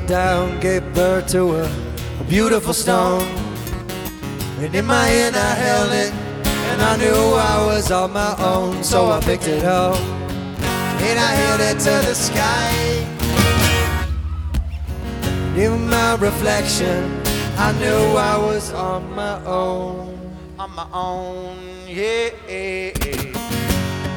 down, gave birth to a beautiful stone. And in my hand I held it, and I knew I was on my own. So I picked it up, and I held it to the sky. In my reflection, I knew I was on my own. On my own, yeah.